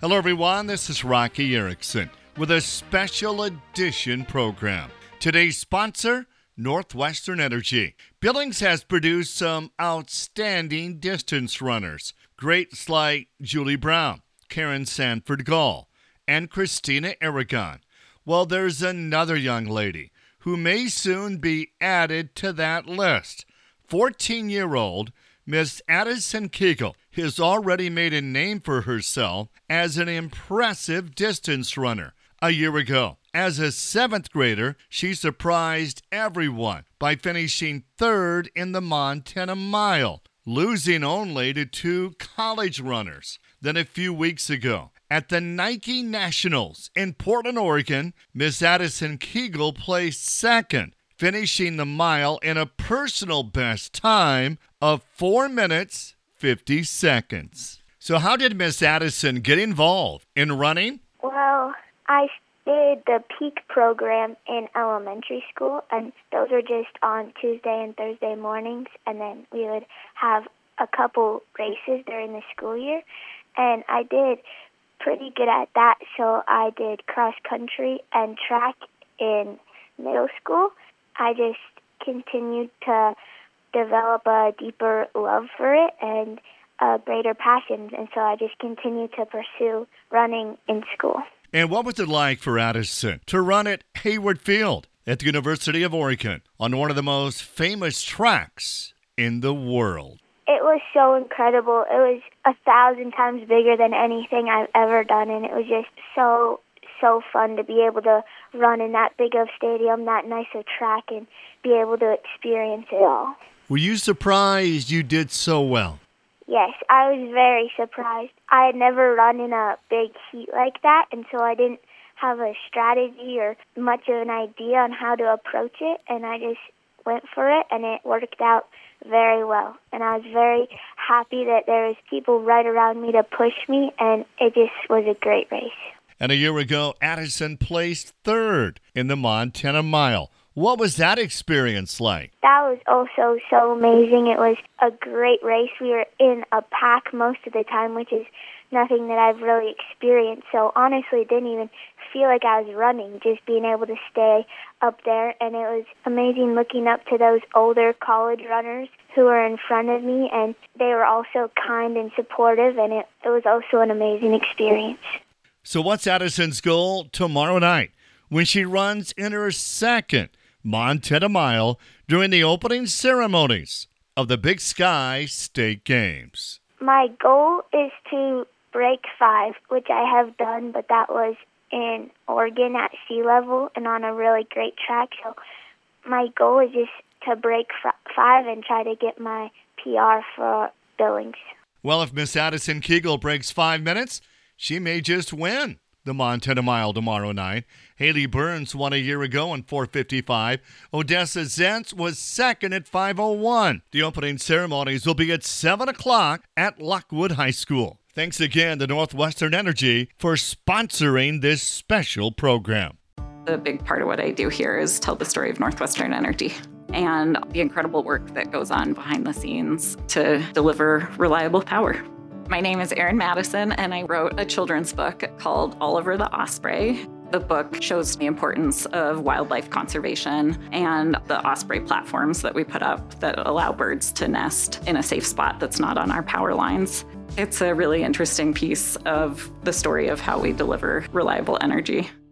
Hello, everyone. This is Rocky Erickson with a special edition program. Today's sponsor, Northwestern Energy. Billings has produced some outstanding distance runners. Greats like Julie Brown, Karen Sanford Gall, and Christina Aragon. Well, there's another young lady who may soon be added to that list. 14-year-old Miss Addison Kegel has already made a name for herself as an impressive distance runner. A year ago, as a 7th grader, she surprised everyone by finishing 3rd in the Montana Mile, losing only to 2 college runners. Then a few weeks ago, at the Nike Nationals in Portland, Oregon, Miss Addison Kegel placed 2nd, finishing the mile in a personal best time of 4 minutes, 50 seconds. So how did Miss Addison get involved in running? Well, I did the Peak program in elementary school, and those were just on Tuesday and Thursday mornings, and then we would have a couple races during the school year, and I did pretty good at that, so I did cross country and track in middle school. I just continued to develop a deeper love for it and a greater passion, and so I just continued to pursue running in school. And what was it like for Addison to run at Hayward Field at the University of Oregon on one of the most famous tracks in the world? It was so incredible. It was 1,000 times bigger than anything I've ever done, and it was just so fun to be able to run in that big of stadium, that nice of track, and be able to experience it all. Were you surprised you did so well? Yes, I was very surprised. I had never run in a big heat like that, and so I didn't have a strategy or much of an idea on how to approach it, and I just went for it, and it worked out very well. And I was very happy that there was people right around me to push me, and it just was a great race. And a year ago, Addison placed 3rd in the Montana Mile. What was that experience like? That was also so amazing. It was a great race. We were in a pack most of the time, which is nothing that I've really experienced. So honestly, it didn't even feel like I was running, just being able to stay up there. And it was amazing looking up to those older college runners who were in front of me, and they were also kind and supportive, and it was also an amazing experience. So what's Addison's goal tomorrow night when she runs in her 2nd Montana Mile during the opening ceremonies of the Big Sky State Games? My goal is to break 5, which I have done, but that was in Oregon at sea level and on a really great track. So my goal is just to break 5 and try to get my PR for Billings. Well, if Miss Addison Kegel breaks 5 minutes, she may just win the Montana Mile tomorrow night. Haley Burns won a year ago in 4:55. Odessa Zentz was 2nd at 5:01. The opening ceremonies will be at 7 o'clock at Lockwood High School. Thanks again to Northwestern Energy for sponsoring this special program. A big part of what I do here is tell the story of Northwestern Energy and the incredible work that goes on behind the scenes to deliver reliable power. My name is Erin Madison, and I wrote a children's book called Oliver the Osprey. The book shows the importance of wildlife conservation and the osprey platforms that we put up that allow birds to nest in a safe spot that's not on our power lines. It's a really interesting piece of the story of how we deliver reliable energy.